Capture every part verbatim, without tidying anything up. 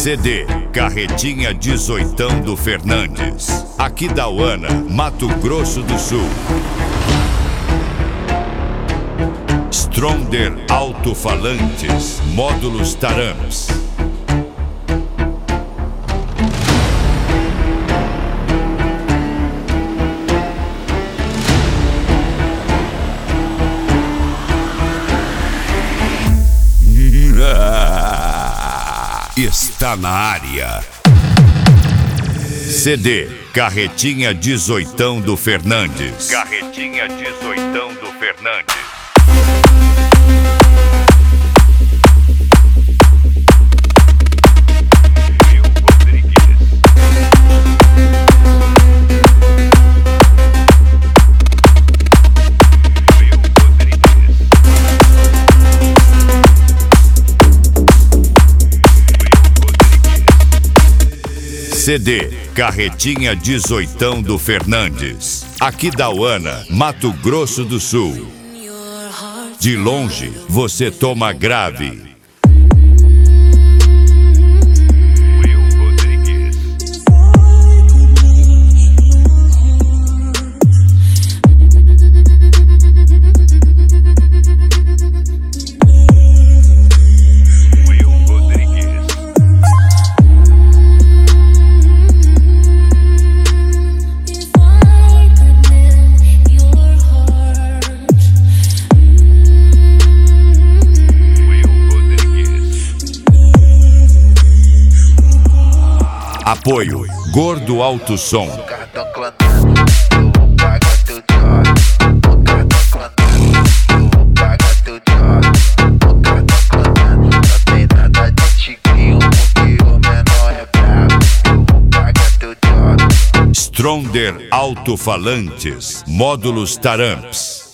C D Carretinha dezoitão do Fernandes, Aquidauana, Mato Grosso do Sul. Stronder Alto-Falantes, Módulos Taramps. Está na área. C D Carretinha dezoitão do Fernandes. Carretinha dezoitão do Fernandes. C D Carretinha dezoitão do Fernandes, Aquidauana, Mato Grosso do Sul. De longe, você toma grave. Apoio Gordo Alto Som. Stronder Alto-Falantes, Módulos Taramps.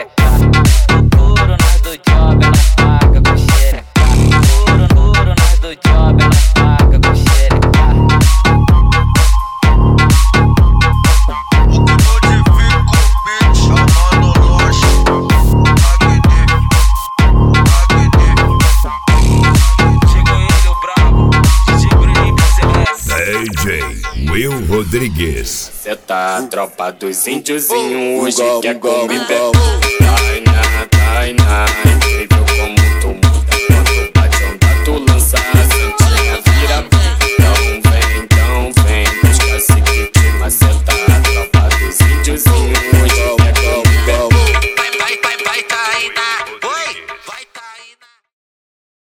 D J Will Rodrigues. Cê tá a tropa dos índiozinhos hoje quer comer pé. Tainá, Tainá.